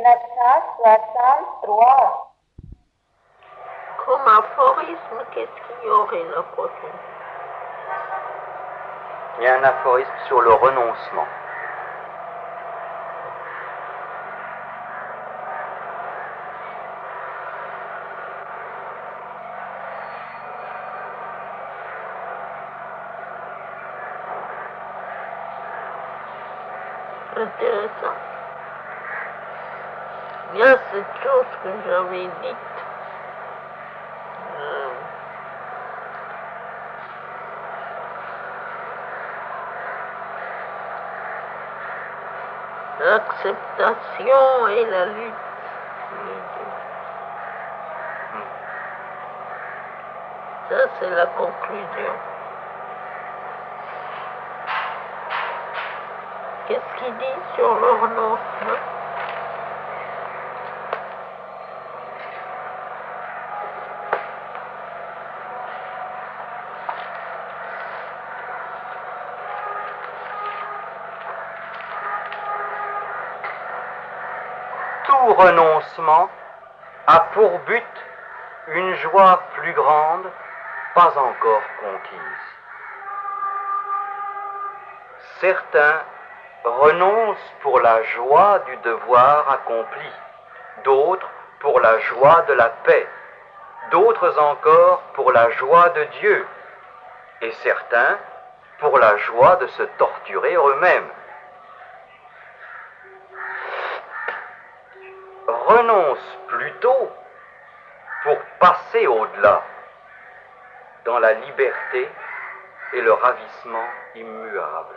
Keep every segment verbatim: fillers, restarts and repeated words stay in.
neuf cent soixante-trois. Comme aphorisme, qu'est-ce qu'il y aurait la prochaine? Il y a un aphorisme sur le renoncement. Intéressant. Il y a cette chose que j'avais dite. Euh, L'acceptation et la lutte. Ça, c'est la conclusion. Qu'est-ce qu'il dit sur le renoncement? Tout renoncement a pour but une joie plus grande, pas encore conquise. Certains renoncent pour la joie du devoir accompli, d'autres pour la joie de la paix, d'autres encore pour la joie de Dieu, et certains pour la joie de se torturer eux-mêmes. Renonce plutôt pour passer au-delà, dans la liberté et le ravissement immuable.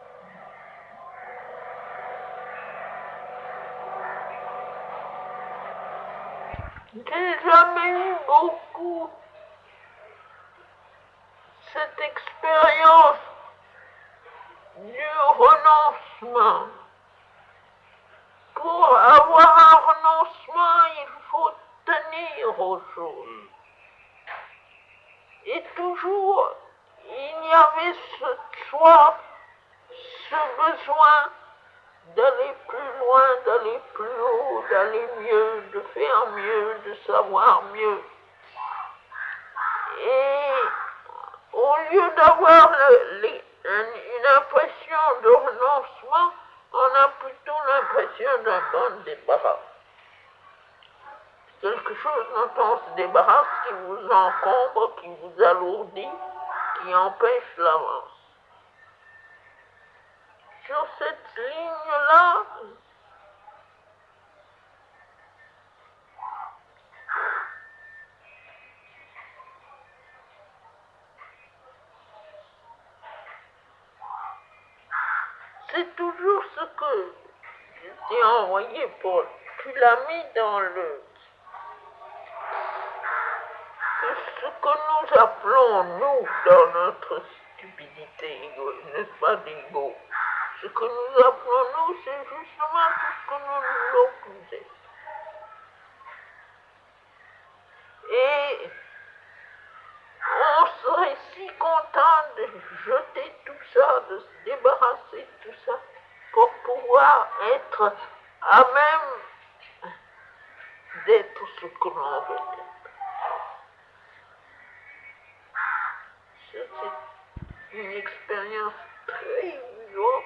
J'ai jamais eu beaucoup cette expérience du renoncement. Pour avoir un renoncement, il faut tenir aux choses. Et toujours, il y avait ce soif, ce besoin d'aller plus loin, d'aller plus haut, d'aller mieux, de faire mieux, de savoir mieux. Et au lieu d'avoir le, le, une impression de renoncement, on a plutôt l'impression d'un bon débarras. Quelque chose dont on se débarrasse qui vous encombre, qui vous alourdit, qui empêche l'avance. Sur cette ligne-là, c'est toujours ce que je t'ai envoyé, Paul. Tu l'as mis dans le... ce que nous appelons, nous, dans notre stupidité, égo, n'est-ce pas, d'ego. Ce que nous appelons, nous, c'est justement tout ce que nous voulons pousser. Et on serait si content de jeter tout ça, de se débarrasser de tout ça, pour pouvoir être à même d'être ce que l'on veut être. C'est une expérience très vivante.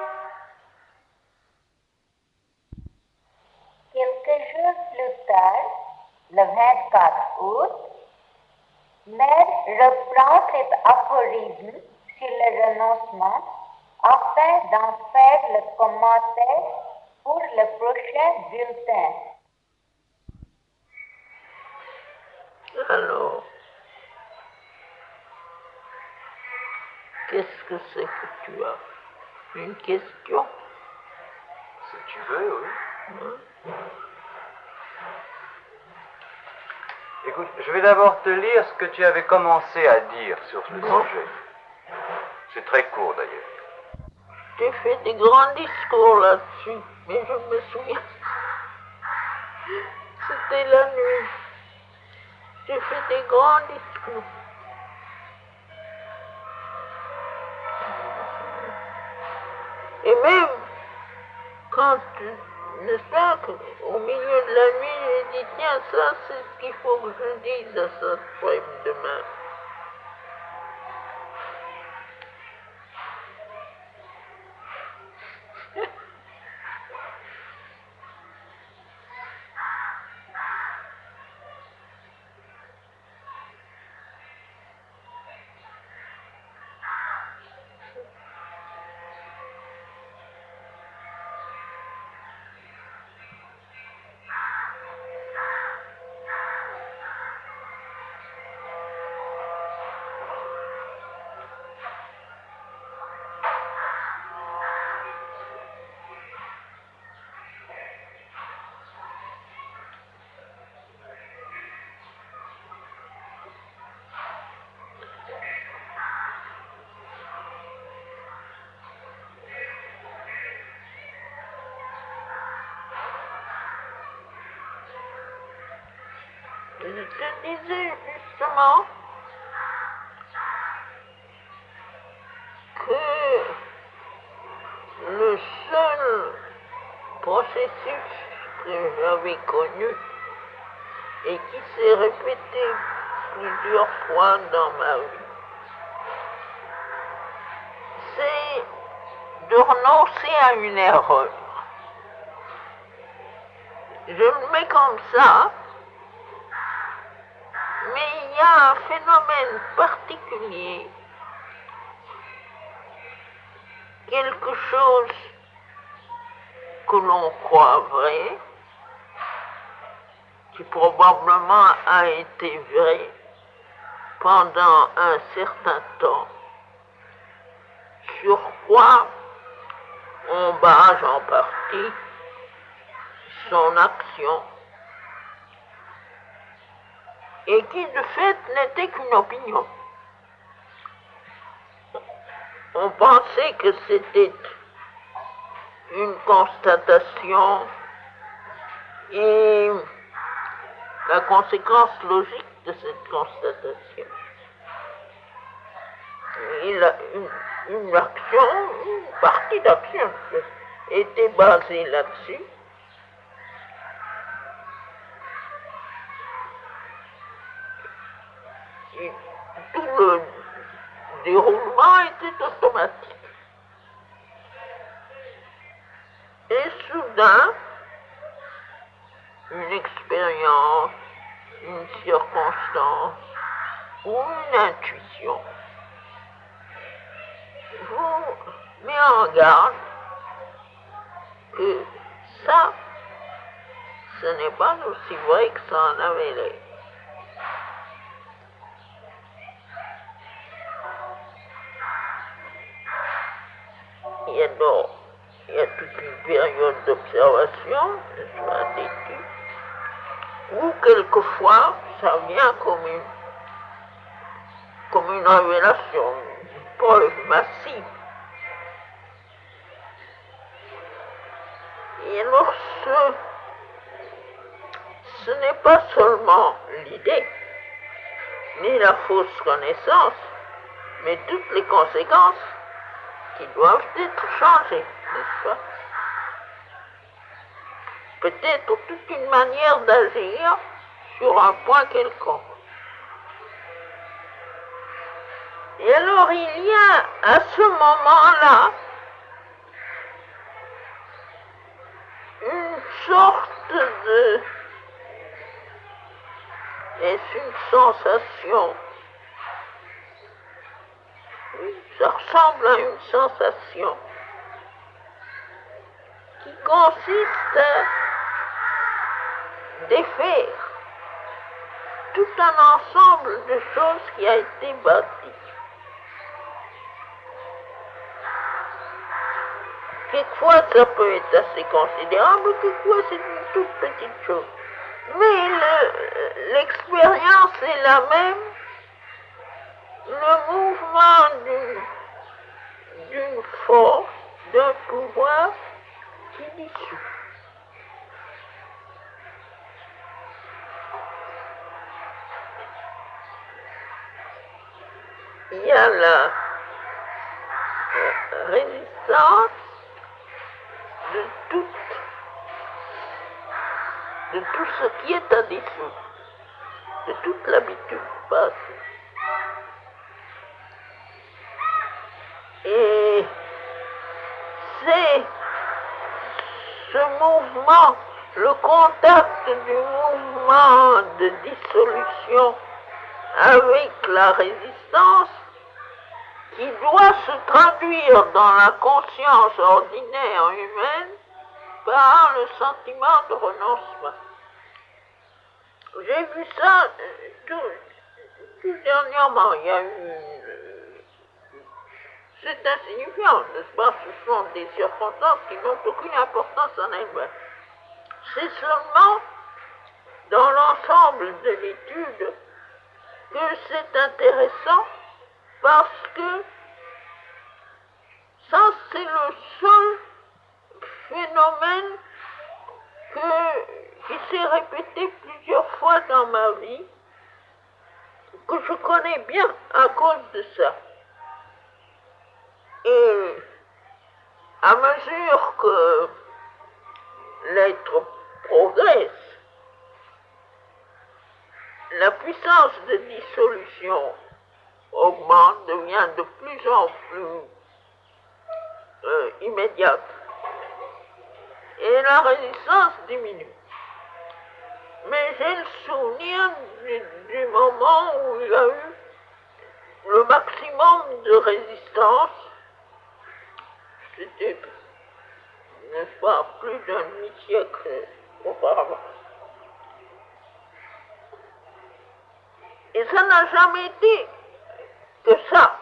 Quelques jours plus tard, le vingt-quatre août, Mère reprend cet aphorisme sur le renoncement afin d'en faire le commentaire pour le prochain bulletin. Alors, qu'est-ce que c'est que tu as? Une question? Si tu veux, oui. Hein? Écoute, je vais d'abord te lire ce que tu avais commencé à dire sur ce Bon. sujet. C'est très court d'ailleurs. J'ai fait des grands discours là-dessus, mais je me souviens. C'était la nuit. J'ai fait des grands discours. Et même quand n'est-ce pas, qu'au milieu de la nuit, j'ai dit, tiens, ça, c'est ce qu'il faut que je dise à cette femme demain. Je te disais justement que le seul processus que j'avais connu et qui s'est répété plusieurs fois dans ma vie, c'est de renoncer à une erreur. Je le mets comme ça, mais il y a un phénomène particulier, quelque chose que l'on croit vrai, qui probablement a été vrai pendant un certain temps, sur quoi on base en partie son action, et qui de fait n'était qu'une opinion. On pensait que c'était une constatation et la conséquence logique de cette constatation. Il a une, une action, une partie d'action était basée là-dessus. Et tout le déroulement était automatique. Et soudain, une expérience, une circonstance ou une intuition vous met en garde que ça, ce n'est pas aussi vrai que ça en avait l'air. Il y a donc, il y a toute une période d'observation, d'étude, où quelquefois ça vient comme une, comme une révélation, une preuve massive. Et alors ce, ce n'est pas seulement l'idée, ni la fausse connaissance, mais toutes les conséquences qui doivent être changées, n'est-ce pas? Peut-être toute une manière d'agir sur un point quelconque. Et alors il y a à ce moment-là une sorte de... Est-ce une sensation? Oui, ça ressemble à une sensation qui consiste à défaire tout un ensemble de choses qui a été bâti. Quelquefois, ça peut être assez considérable, quelquefois, c'est une toute petite chose. Mais le, l'expérience est la même, le mouvement d'une, d'une force, d'un pouvoir qui dissout. Il y a la résistance de toute de tout ce qui est à dissoudre, de toute l'habitude passée. Et c'est ce mouvement, le contact du mouvement de dissolution avec la résistance qui doit se traduire dans la conscience ordinaire humaine par le sentiment de renoncement. J'ai vu ça tout, tout dernièrement. Il y a eu une... C'est insignifiant, n'est-ce pas? Ce sont des circonstances qui n'ont aucune importance en elles-mêmes. C'est seulement dans l'ensemble de l'étude que c'est intéressant parce que ça, c'est le seul phénomène que, qui s'est répété plusieurs fois dans ma vie, que je connais bien à cause de ça. Et à mesure que l'être progresse, la puissance de dissolution augmente, devient de plus en plus euh, immédiate. Et la résistance diminue. Mais j'ai le souvenir du, du moment où il y a eu le maximum de résistance. C'était, n'est-ce pas, plus d'un demi-siècle auparavant. Et ça n'a jamais été que ça.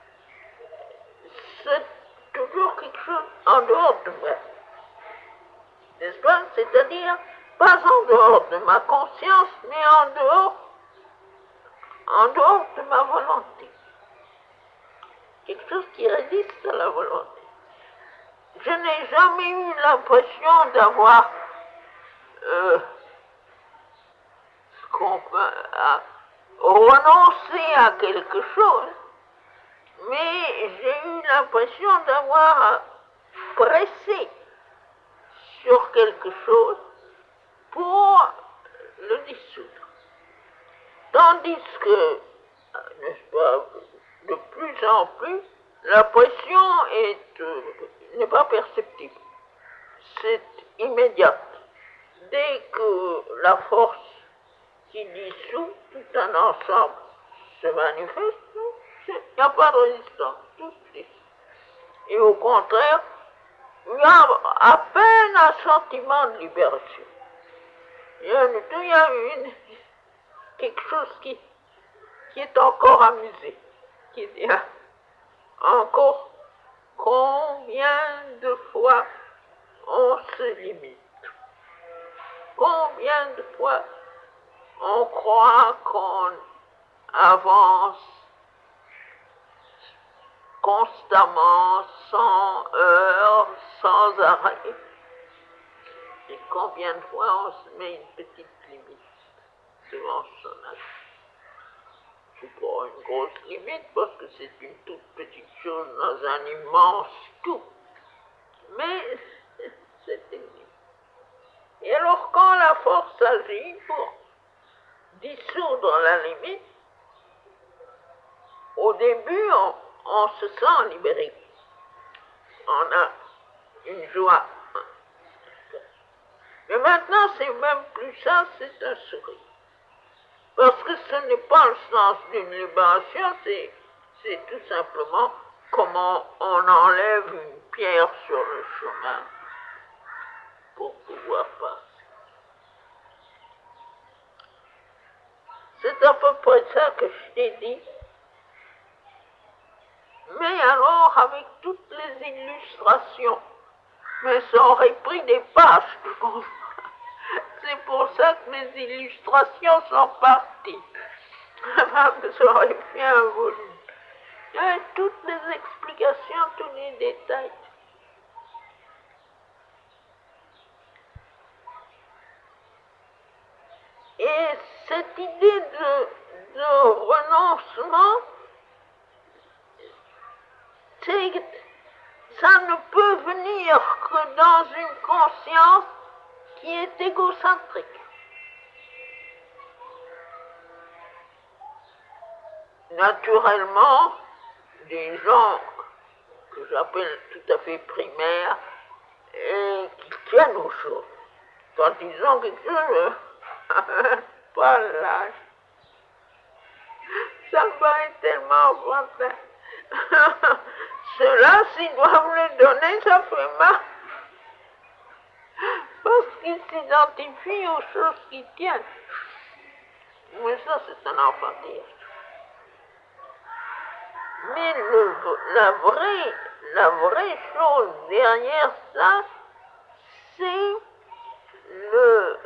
C'est toujours quelque chose en dehors de moi. N'est-ce pas? C'est-à-dire, pas en dehors de ma conscience, mais en dehors, en dehors de ma volonté. Quelque chose qui résiste à la volonté. Je n'ai jamais eu l'impression d'avoir euh, ce qu'on peut à, renoncer à quelque chose, mais j'ai eu l'impression d'avoir pressé sur quelque chose pour le dissoudre. Tandis que, n'est-ce pas, de plus en plus, la pression est, euh, n'est pas perceptible. C'est immédiat. Dès que la force qui dissout tout un ensemble se manifeste, il n'y a pas de résistance, tout se dissout. Et au contraire, il y a à peine un sentiment de libération. Il y a, il y a une, quelque chose qui, qui est encore amusé, qui dit encore combien de fois on se limite, combien de fois on croit qu'on avance constamment, sans heurts, sans arrêt. Et combien de fois on se met une petite limite devant son acte. C'est pas une grosse limite parce que c'est une toute petite chose dans un immense tout. Mais c'est une limite. Et alors quand la force agit pour dissoudre la limite, au début on, on se sent libéré. On a une joie. Mais maintenant c'est même plus ça, c'est un sourire. Parce que ce n'est pas le sens d'une libération, c'est, c'est tout simplement comment on enlève une pierre sur le chemin pour pouvoir passer. C'est à peu près ça que je t'ai dit. Mais alors, avec toutes les illustrations, mais ça aurait pris des pages, tu comprends? C'est pour ça que mes illustrations sont parties. Ça aurait fait un volume. Il y a toutes les explications, tous les détails. Et cette idée de, de renoncement, c'est, ça ne peut venir que dans une conscience qui est égocentrique. Naturellement, des gens que j'appelle tout à fait primaires et qui tiennent aux choses. Quand ils ont quelque chose, pas l'âge. Ça me paraît tellement fantastique. Ceux-là, s'ils doivent le donner, ça fait mal. Parce qu'ils s'identifient aux choses qui tiennent. Mais ça, c'est un enfantillage. Mais le, la, vraie, la vraie chose derrière ça, c'est le...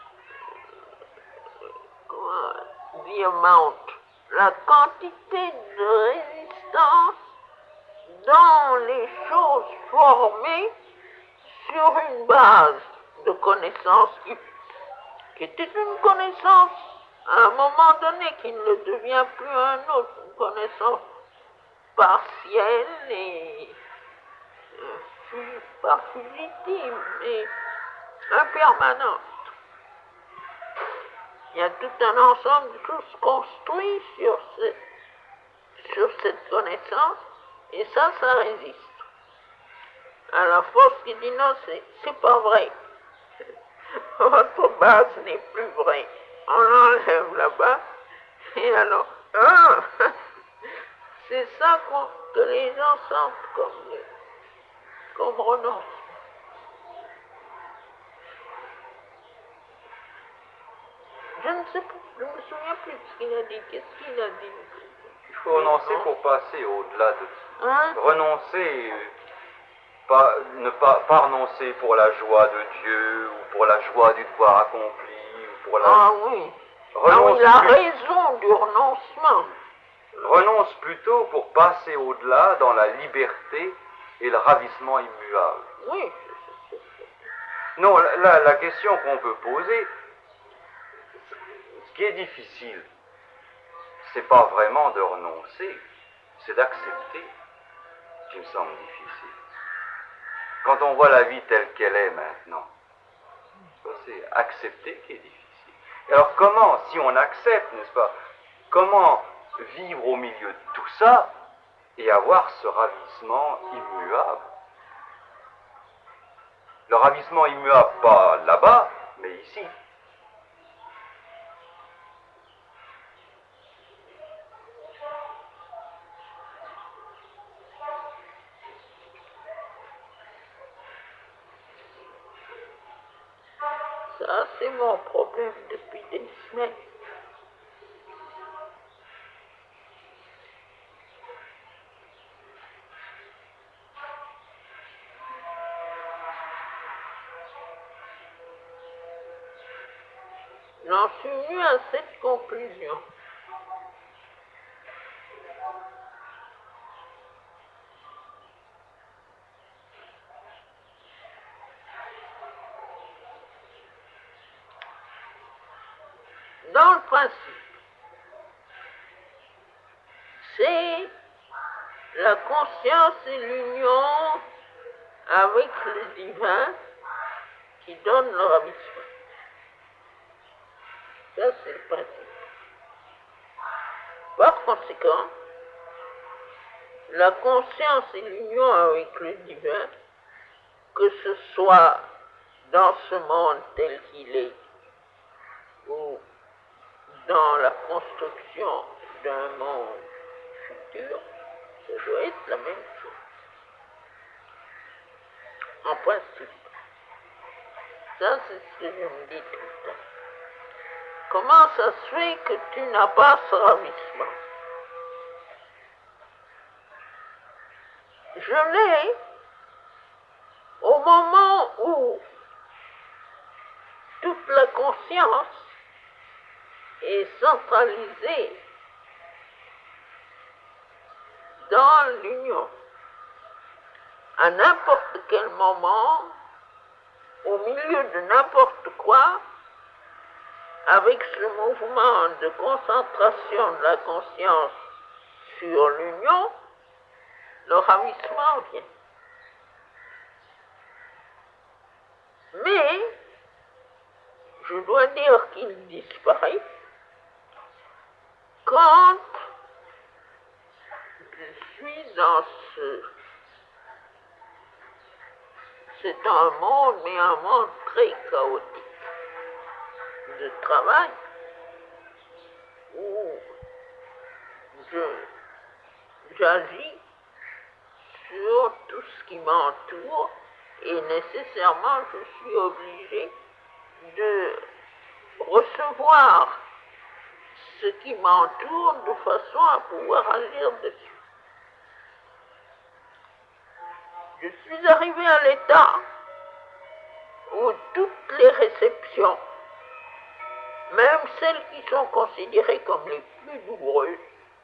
Comment, the amount, la quantité de résistance dans les choses formées sur une base de connaissance qui était une connaissance à un moment donné qui ne devient plus un autre, une connaissance partielle et euh, pas fugitive, mais impermanente. Il y a tout un ensemble de choses construites sur cette, sur cette connaissance, et ça, ça résiste. À la force qui dit non, c'est, c'est pas vrai. Votre base n'est plus vraie. On l'enlève là-bas, et alors, ah, c'est ça qu'on, que les gens sentent comme, comme renonce. Je ne sais plus, je ne me souviens plus de ce qu'il a dit. Qu'est-ce qu'il a dit? Il faut renoncer pour passer au-delà de... Hein? Renoncer, pas, ne pas, pas renoncer pour la joie de Dieu, ou pour la joie du devoir accompli, ou pour la... Ah oui. Renonce Ah, il a plus- raison du renoncement. renonce plutôt pour passer au-delà dans la liberté et le ravissement immuable. Oui. Non, la, la question qu'on peut poser, ce qui est difficile, c'est pas vraiment de renoncer, c'est d'accepter, ce qui me semble difficile. Quand on voit la vie telle qu'elle est maintenant, c'est accepter qui est difficile. Et alors comment, si on accepte, n'est-ce pas, comment vivre au milieu de tout ça et avoir ce ravissement immuable? Le ravissement immuable, pas là-bas, mais ici. Ça, c'est mon problème depuis des semaines. J'en suis venu à cette conclusion. Dans le principe, c'est la conscience et l'union avec le divin qui donne le ravissement. Ça, c'est le principe. Par conséquent, la conscience et l'union avec le divin, que ce soit dans ce monde tel qu'il est, ou dans la construction d'un monde futur, ça doit être la même chose. En principe. Ça, c'est ce que je me dis tout le temps. Comment ça se fait que tu n'as pas ce ravissement? Je l'ai au moment où toute la conscience est centralisée dans l'union. À n'importe quel moment, au milieu de n'importe quoi, avec ce mouvement de concentration de la conscience sur l'union, le ravissement vient. Mais je dois dire qu'il disparaît quand je suis dans ce... C'est un monde, mais un monde très chaotique de travail où je, j'agis sur tout ce qui m'entoure et nécessairement je suis obligé de recevoir ce qui m'entoure de façon à pouvoir agir dessus. Je suis arrivé à l'état où toutes les réceptions, même celles qui sont considérées comme les plus douloureuses,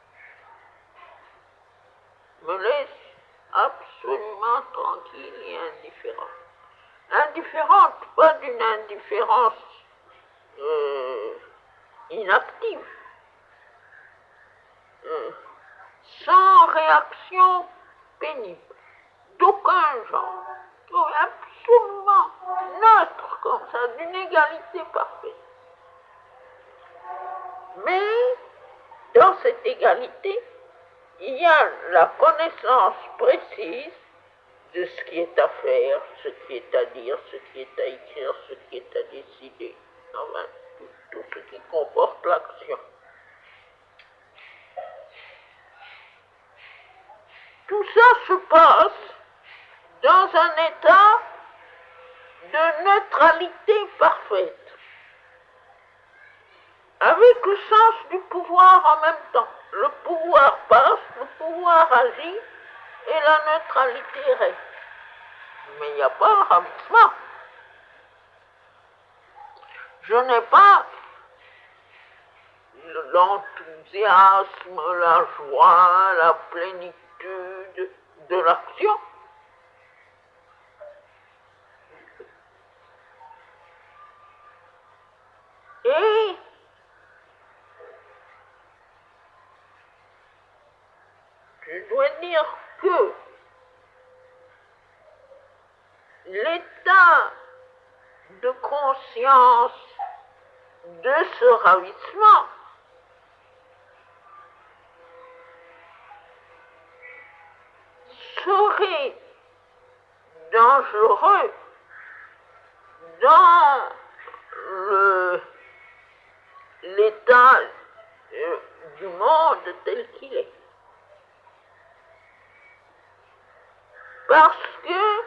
me laissent absolument tranquille et indifférente. Indifférente, pas d'une indifférence euh, inactive, euh, sans réaction pénible, d'aucun genre, absolument neutre comme ça, d'une égalité parfaite. Mais dans cette égalité, il y a la connaissance précise de ce qui est à faire, ce qui est à dire, ce qui est à écrire, ce qui est à décider, enfin, tout, tout ce qui comporte l'action. Tout ça se passe dans un état de neutralité parfaite, avec le sens du pouvoir en même temps. Le pouvoir passe, le pouvoir agit, et la neutralité reste. Mais il n'y a pas le ravissement. Je n'ai pas l'enthousiasme, la joie, la plénitude de l'action. Et je dois dire que l'état de conscience de ce ravissement serait dangereux dans le, l'état euh, du monde tel qu'il est. Parce que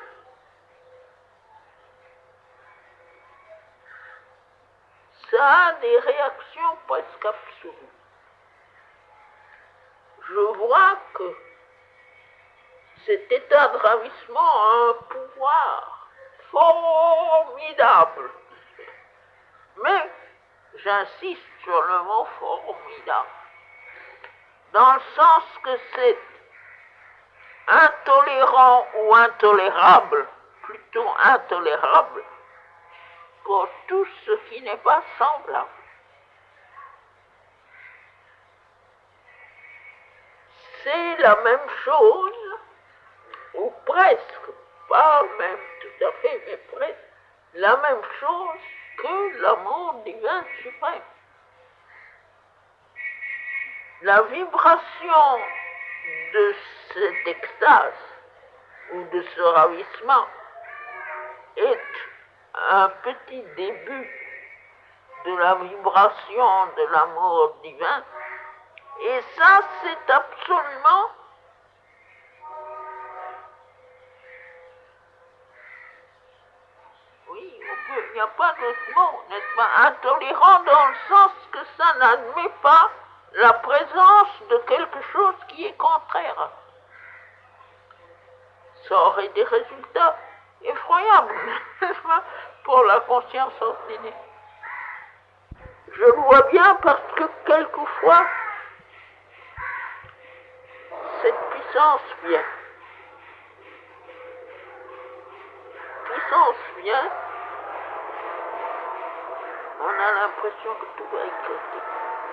ça a des réactions presque absolues. Je vois que cet état de ravissement a un pouvoir formidable. Mais j'insiste sur le mot formidable, dans le sens que c'est intolérant ou intolérable, plutôt intolérable, pour tout ce qui n'est pas semblable. C'est la même chose, ou presque, pas même tout à fait, mais presque, la même chose que l'amour divin suprême. La vibration de cette extase ou de ce ravissement est un petit début de la vibration de l'amour divin, et ça c'est absolument oui, il n'y a pas d'autre mot, n'est-ce pas, intolérant dans le sens que ça n'admet pas la présence de quelque chose qui est contraire. Ça aurait des résultats effroyables, n'est-ce pas, pour la conscience ordinaire. Je le vois bien parce que quelquefois, cette puissance vient. Puissance vient, on a l'impression que tout va éclater.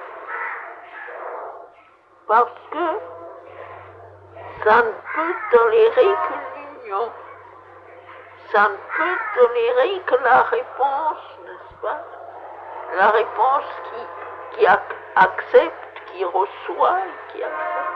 Parce que ça ne peut tolérer que l'union. Ça ne peut tolérer que la réponse, n'est-ce pas, la réponse qui, qui ac- accepte, qui reçoit et qui accepte.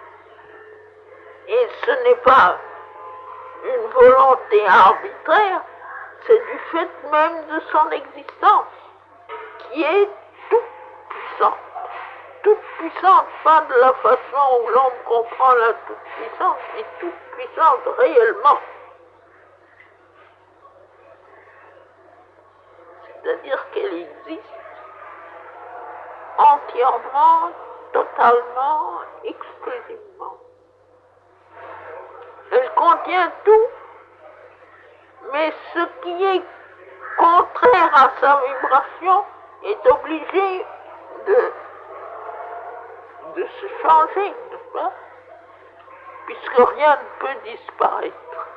Et ce n'est pas une volonté arbitraire, c'est du fait même de son existence, qui est toute puissante. Toute puissante, pas de la façon où l'homme comprend la toute puissance, mais toute puissante réellement. C'est-à-dire qu'elle existe entièrement, totalement, exclusivement. Elle contient tout, mais ce qui est contraire à sa vibration est obligé de, de se changer, n'est-ce pas? Puisque rien ne peut disparaître.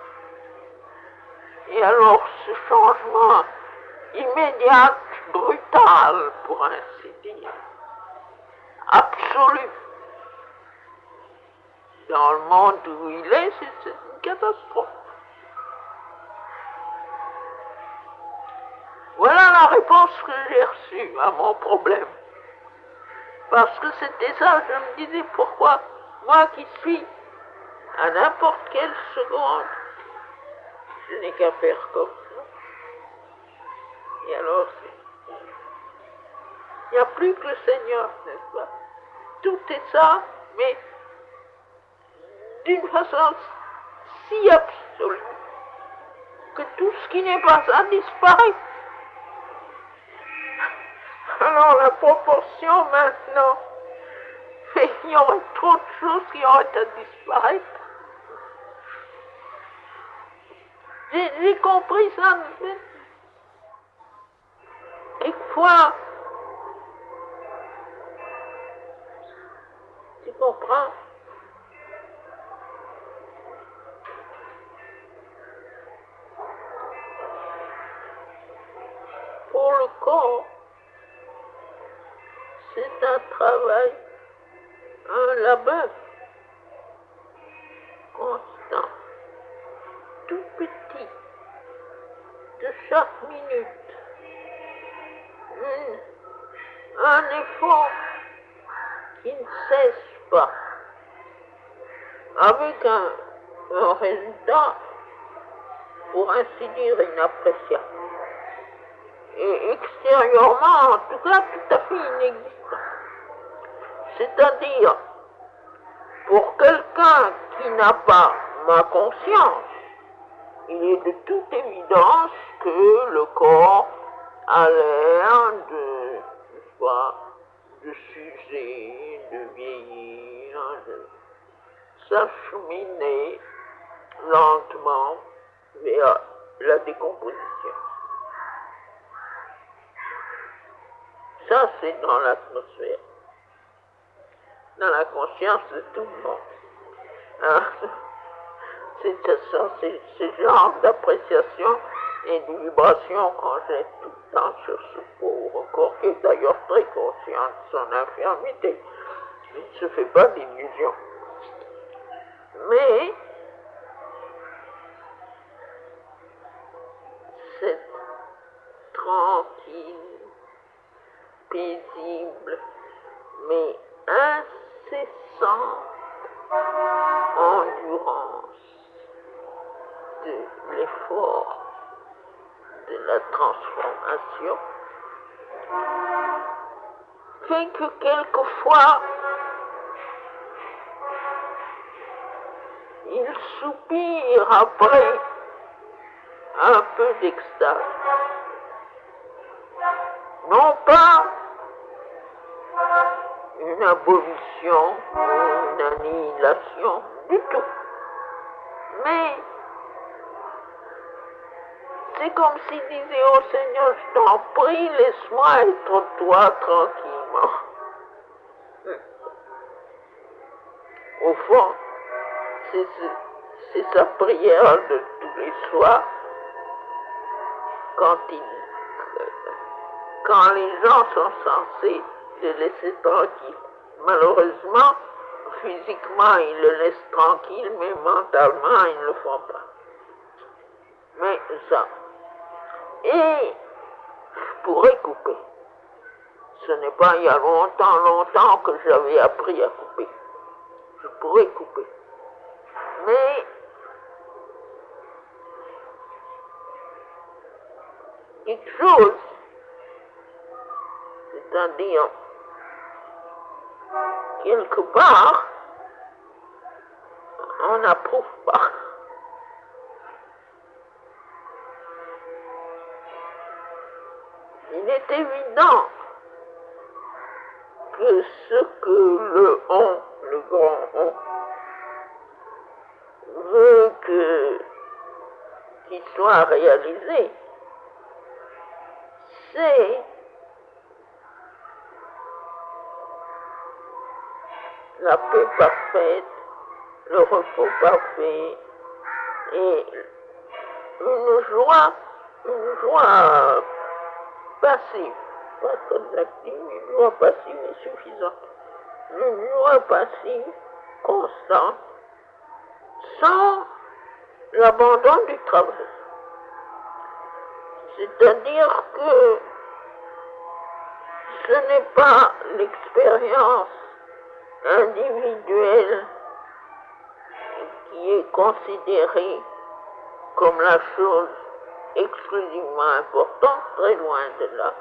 Et alors ce changement immédiat, brutal, pour ainsi dire, absolu, dans le monde où il est, c'est une catastrophe. Voilà la réponse que j'ai reçue à mon problème. Parce que c'était ça, je me disais pourquoi, moi qui suis à n'importe quelle seconde, je n'ai qu'à faire comme ça. Et alors, il n'y a plus que le Seigneur, n'est-ce pas? Tout est ça, mais d'une façon si absolue que tout ce qui n'est pas ça disparaît. Alors la proportion maintenant, il y aurait trop de choses qui auraient à disparaître. J'ai, j'ai compris ça, mais quelquefois, tu comprends? Pour le corps, c'est un travail, un labeur constant, tout petit, de chaque minute. Une, un effort qui ne cesse pas, avec un, un résultat, pour ainsi dire, inappréciable. Et extérieurement, en tout cas, tout à fait inexistant. C'est-à-dire, pour quelqu'un qui n'a pas ma conscience, il est de toute évidence que le corps a l'air de, je sais pas, de s'user, de vieillir, de s'acheminer lentement vers la décomposition. Ça, c'est dans l'atmosphère, dans la conscience de tout le monde. Hein? C'est ça, c'est ce genre d'appréciation et de vibration qu'on jette tout le temps sur ce pauvre corps, qui est d'ailleurs très conscient de son infirmité. Il ne se fait pas d'illusions. Mais cette tranquille, paisible, mais incessante endurance de l'effort, de la transformation, fait que quelquefois, il soupire après un peu d'extase. Non pas une abolition ou une annihilation du tout, mais c'est comme s'il disait au Seigneur, je t'en prie, laisse-moi être toi tranquillement. Au fond, c'est, c'est sa prière de tous les soirs quand, il, quand les gens sont censés le laisser tranquille. Malheureusement, physiquement, ils le laissent tranquille, mais mentalement, ils ne le font pas. Mais ça. Et je pourrais couper. Ce n'est pas il y a longtemps, longtemps que j'avais appris à couper. Je pourrais couper. Mais quelque chose, c'est-à-dire quelque part, on n'approuve pas. Il est évident que ce que le on, le grand on, veut que qu'il soit réalisé, c'est la paix parfaite, le repos parfait et une joie, une joie passive, pas très active, une joie passive est suffisante. Une joie passive, constante, sans l'abandon du travail. C'est-à-dire que ce n'est pas l'expérience individuelle qui est considérée comme la chose exclusivement importante, très loin de là.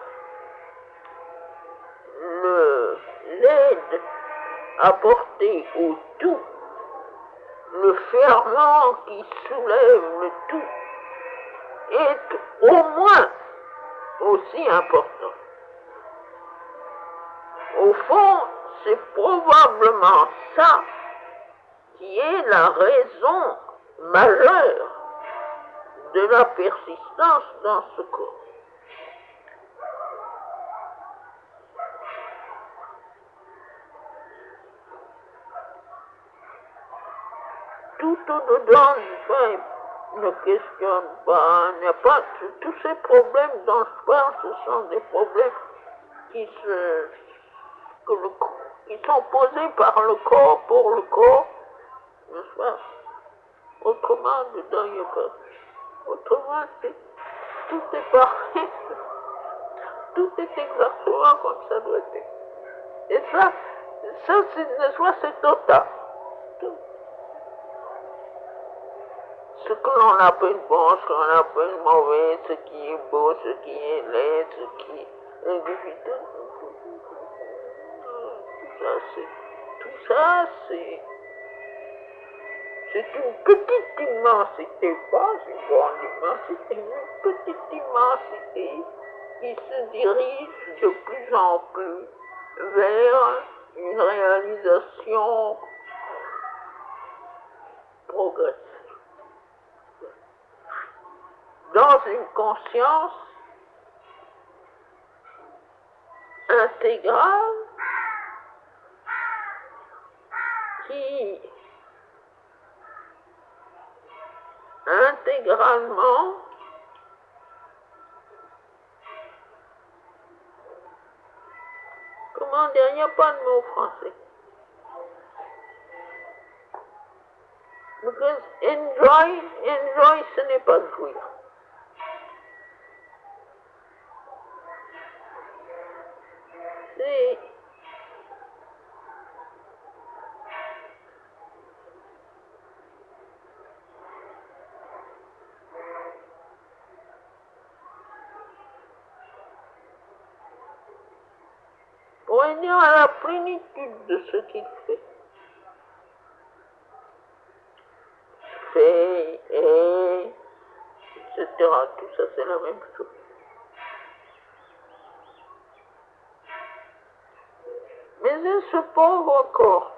Le, l'aide apportée au tout, le ferment qui soulève le tout, est au moins aussi important. Au fond, c'est probablement ça qui est la raison majeure de la persistance dans ce corps. Tout au-dedans du fait ne questionne pas, il n'y a pas tous ces problèmes dont je parle, ce sont des problèmes qui, se, que le, qui sont posés par le corps pour le corps, n'est-ce pas? Autrement, dedans, il n'y a pas. Autrement, c'est, tout est pareil, tout est exactement comme ça doit être. Et ça, ça c'est, n'est-ce pas, c'est total. Tout. Ce que l'on appelle bon, ce que l'on appelle mauvais, ce qui est beau, ce qui est laid, ce qui est individuel, tout ça, c'est, tout ça, c'est, c'est une petite immensité, pas une grande immensité, une petite immensité qui se dirige de plus en plus vers une réalisation progressive. Dans une conscience intégrale qui intégralement comment dire, il n'y a pas de mot français. Because enjoy, enjoy, ce n'est pas jouir. C'est pour venir à la plénitude de ce qu'il fait. Fait, et, et cetera. Tout ça, c'est la même chose. Mais il se pauvre corps.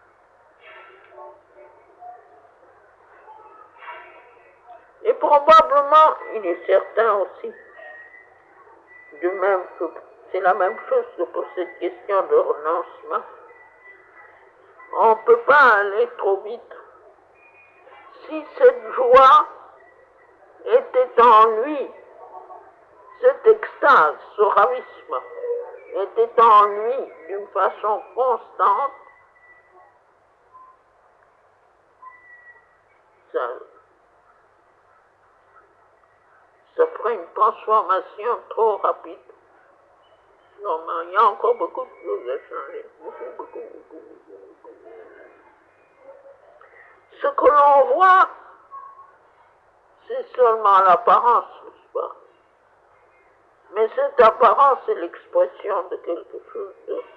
Et probablement, il est certain aussi, de même que c'est la même chose que pour cette question de renoncement. On ne peut pas aller trop vite. Si cette joie était en lui, cette extase, ce ravissement, était en lui d'une façon constante, ça, ça ferait une transformation trop rapide. Non, mais il y a encore beaucoup de choses à changer. Beaucoup, beaucoup, beaucoup, beaucoup, beaucoup. Ce que l'on voit, c'est seulement l'apparence, n'est-ce pas? Mais cette apparence est l'expression de quelque chose d'autre.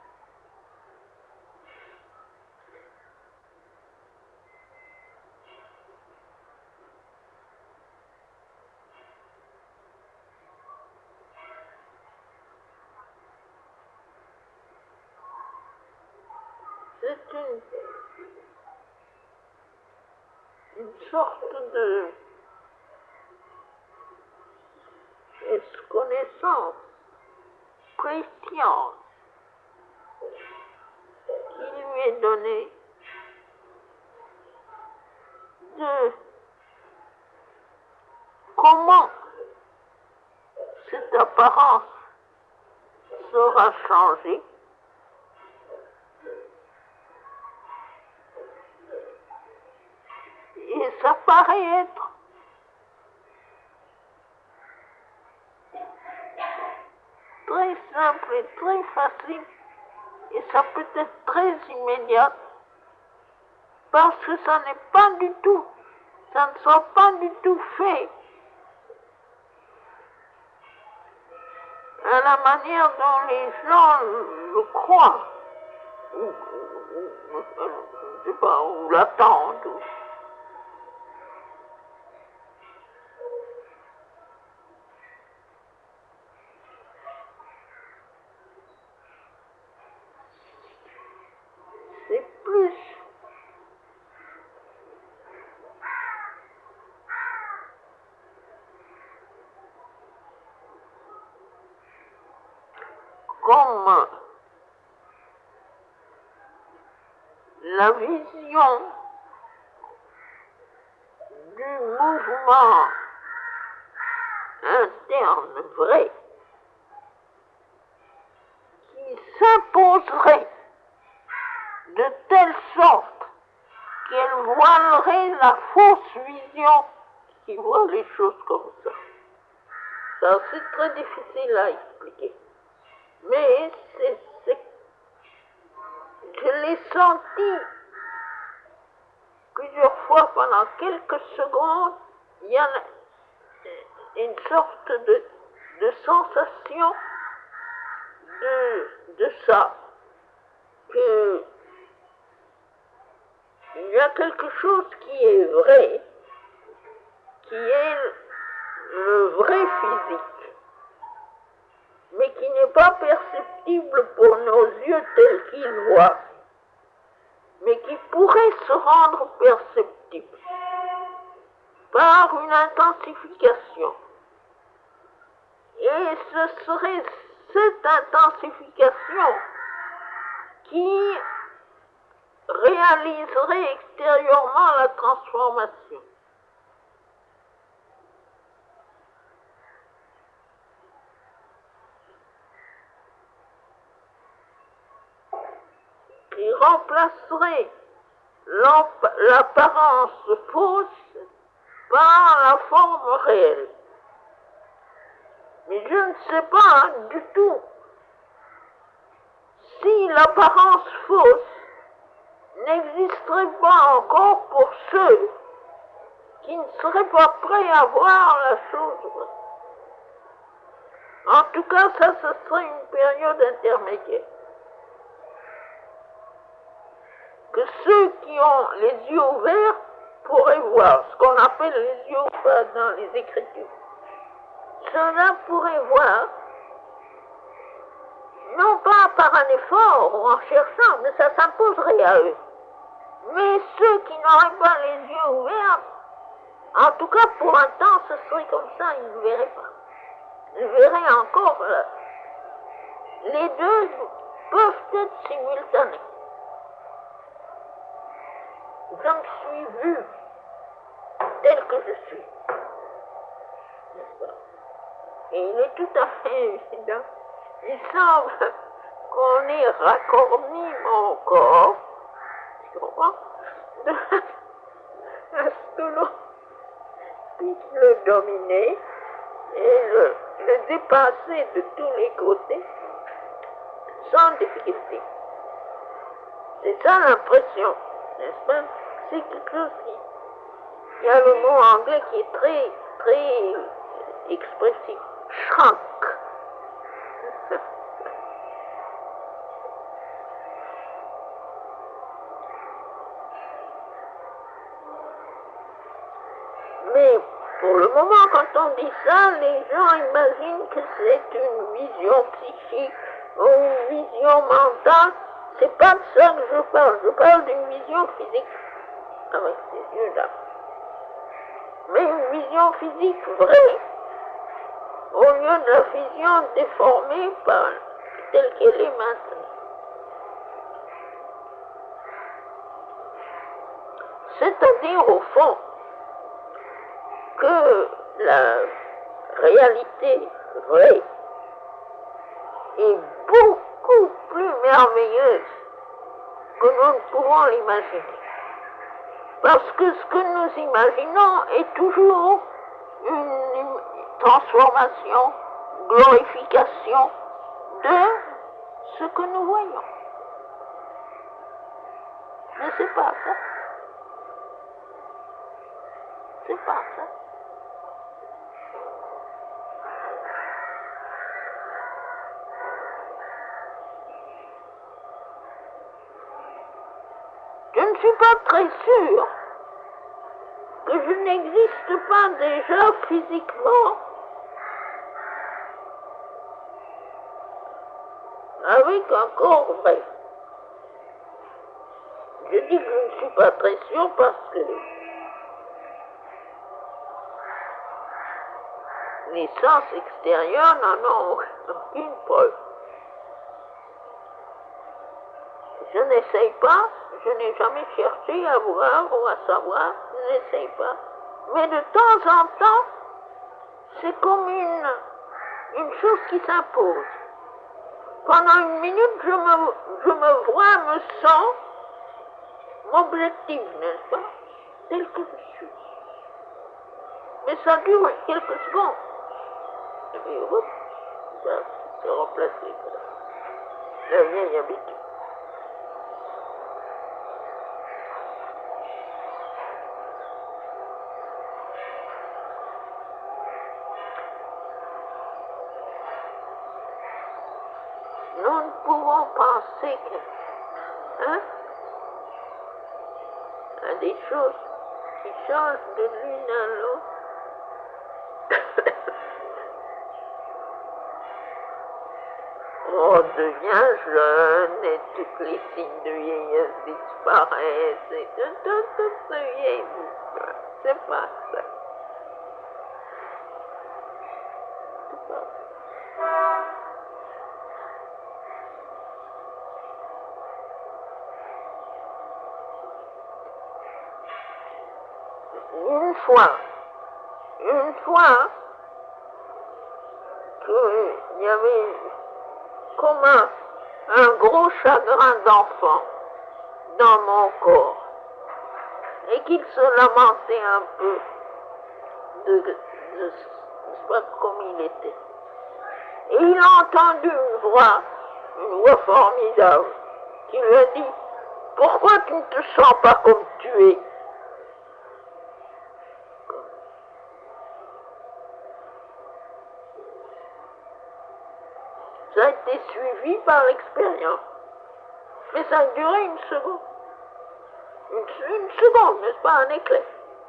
C'est une, une sorte de connaissance préscience qui lui est donnée de comment cette apparence sera changée et ça paraît être très simple et très facile et ça peut être très immédiat parce que ça n'est pas du tout, ça ne sera pas du tout fait à la manière dont les gens le croient, ou, ou, ou je ne sais pas, ou l'attendent. Ou... C'est plus comme la vision du mouvement interne vrai qui s'imposerait de telle sorte qu'elle voilerait la fausse vision qui voit les choses comme ça. Ça, c'est très difficile à expliquer. Mais c'est, c'est, je l'ai senti plusieurs fois pendant quelques secondes, il y a une sorte de, de sensation de, de ça, que il y a quelque chose qui est vrai, qui est le vrai physique, mais qui n'est pas perceptible pour nos yeux tels qu'ils voient, mais qui pourrait se rendre perceptible par une intensification. Et ce serait cette intensification qui réaliserait extérieurement la transformation. Qui remplacerait l'apparence fausse par la forme réelle. Mais je ne sais pas du tout si l'apparence fausse n'existerait pas encore pour ceux qui ne seraient pas prêts à voir la chose. En tout cas, ça, ce serait une période intermédiaire. Que ceux qui ont les yeux ouverts pourraient voir, ce qu'on appelle les yeux ouverts dans les Écritures. Ceux-là pourraient voir, non pas par un effort ou en cherchant, mais ça s'imposerait à eux. Mais ceux qui n'auraient pas les yeux ouverts, en tout cas pour un temps, ce serait comme ça, ils ne verraient pas. Ils verraient encore là. Les deux peuvent être simultanés. Je me suis vu tel que je suis. N'est-ce pas? Et il est tout à fait évident. Il semble qu'on ait raccordi mon corps, tu comprends, à ce que l'on puisse le dominer et le, le dépasser de tous les côtés sans difficulté. C'est ça l'impression, n'est-ce pas? C'est quelque chose qui... Il y a le mot anglais qui est très, très expressif. Shrunk. Mais pour le moment, quand on dit ça, les gens imaginent que c'est une vision psychique ou une vision mentale. C'est pas de ça que je parle. Je parle d'une vision physique avec ces yeux-là. Mais une vision physique vraie, au lieu de la vision déformée par telle qu'elle est maintenant. C'est-à-dire, au fond, que la réalité vraie est beaucoup plus merveilleuse que nous ne pouvons l'imaginer. Parce que ce que nous imaginons est toujours une transformation, glorification de ce que nous voyons. Mais c'est pas ça. C'est pas ça. Je ne suis pas très sûre que je n'existe pas déjà physiquement avec un corps vrai. Je dis que je ne suis pas très sûre parce que les sens extérieurs n'en ont aucune preuve. Je n'essaye pas, je n'ai jamais cherché à voir ou à savoir, je n'essaye pas. Mais de temps en temps, c'est comme une, une chose qui s'impose. Pendant une minute, je me, je me vois, me sens m'objective, n'est-ce pas? Tel que je suis. Mais ça dure quelques secondes. Et puis, hop, ça se remplacer. La vieille habitude. Nous ne pouvons penser que, hein, à des choses qui changent de l'une à l'autre. On devient jeune et tous les signes de vieillesse disparaissent et tout, tout, tout se vieillit. C'est pas ça. C'est pas ça. Une fois, une fois, qu'il y avait comme un, un gros chagrin d'enfant dans mon corps et qu'il se lamentait un peu de, de, de je sais pas comme il était. Et il a entendu une voix, une voix formidable, qui lui a dit « Pourquoi tu ne te sens pas comme tu es ?» Ça a été suivi par l'expérience. Mais ça a duré une seconde. Une, une seconde, n'est-ce pas, un éclair.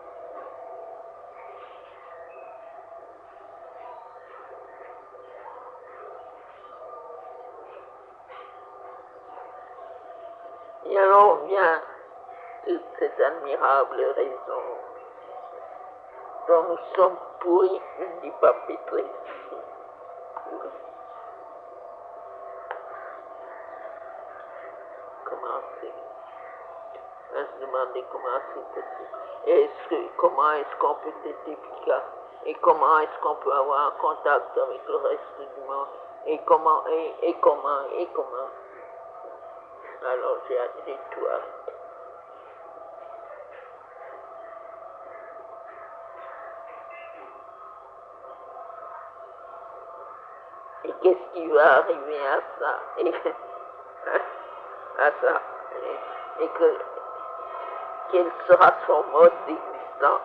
Et alors vient toute cette admirable raison dont nous sommes pourris, je ne dis pas pétrés. Comment c'est? On va se demander comment c'est possible. Est-ce que, comment est-ce qu'on peut être efficace? Et comment est-ce qu'on peut avoir un contact avec le reste du monde? Et comment, et, et comment, et comment? Alors j'ai j'ai tout arrêté. Et qu'est-ce qui va arriver à ça? Et, à ça. Et, et que, quel sera son mode d'existence?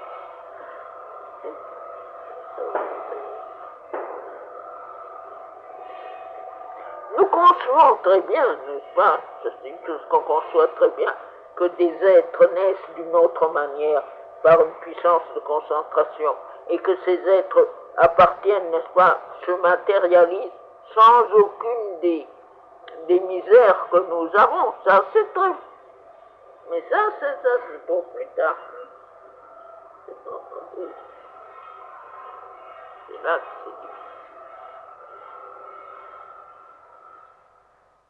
Nous concevons très bien, n'est-ce pas? C'est une chose qu'on conçoit très bien, que des êtres naissent d'une autre manière par une puissance de concentration et que ces êtres appartiennent, n'est-ce pas, se matérialisent sans aucune des, des misères que nous avons. Ça, c'est très... Mais ça, c'est ça, c'est pour plus tard. C'est pour plus. C'est là que c'est difficile.